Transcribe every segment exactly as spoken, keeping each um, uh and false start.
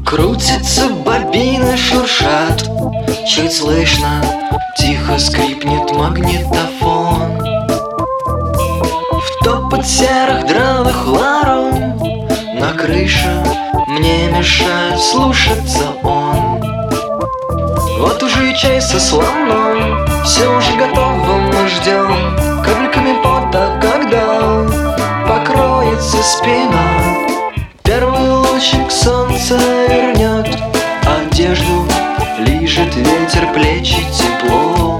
Крутится бобина, шуршат, чуть слышно, тихо скрипнет магнитофон. В топот серых драных ларом на крыше мне мешает слушаться он. Вот уже и чай со слоном, все уже готово, мы ждем капельками пота, когда покроется спина. Первый лучик солнца вернет одежду, лижет ветер плечи тепло.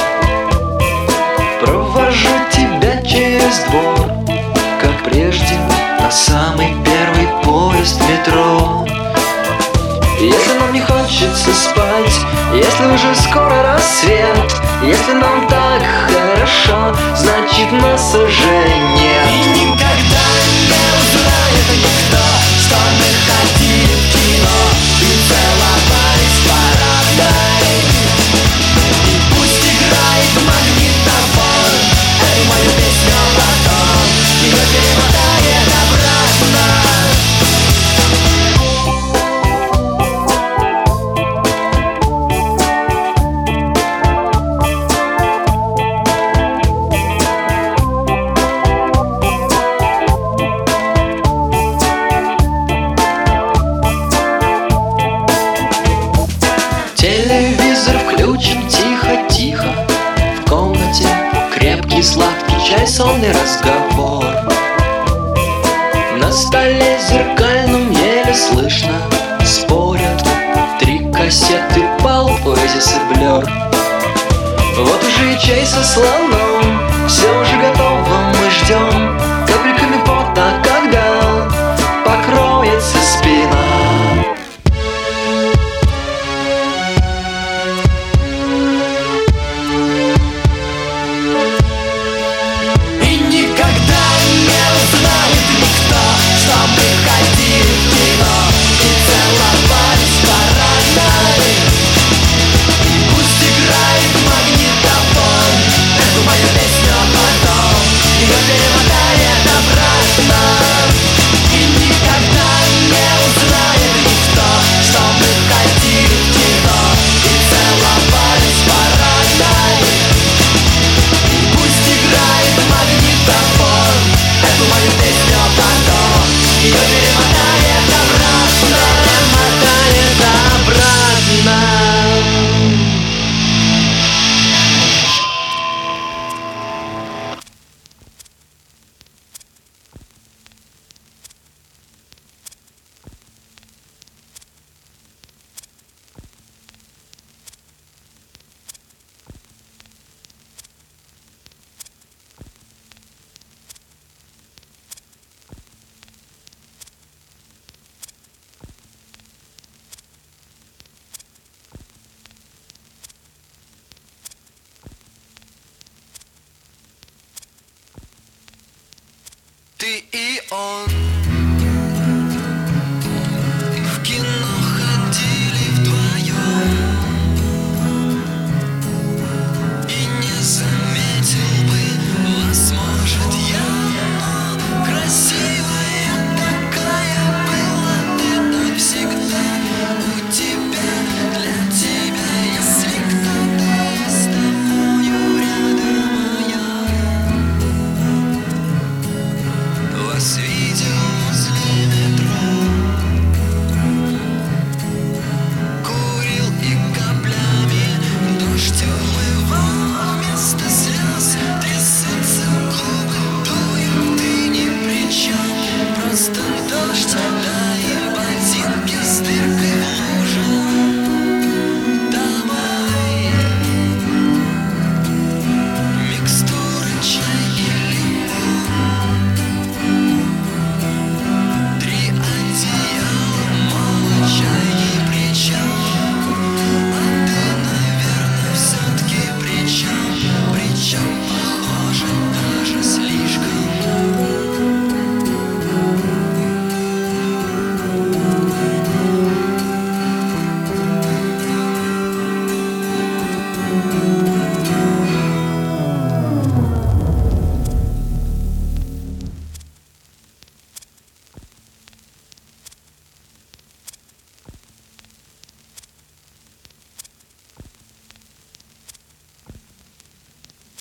Провожу тебя через двор, как прежде, на самый первый поезд метро. Если нам не хочется спать, если уже скоро рассвет, если нам так хорошо, значит нас уже нет. И никогда не узнает никто, что мы ходили в кино и целовались в парадной. И пусть играет магнитофон эту мою песню потом, ее перемотает обратно. Телевизор включен тихо-тихо, в комнате крепкий сладкий чай, сонный разговор. На столе зеркальном еле слышно спорят три кассеты Pulp, Oasis и Blur. Вот уже и чай со слоном, все уже готово, мы ждем капельками пота, когда покроется спина. Ты и он.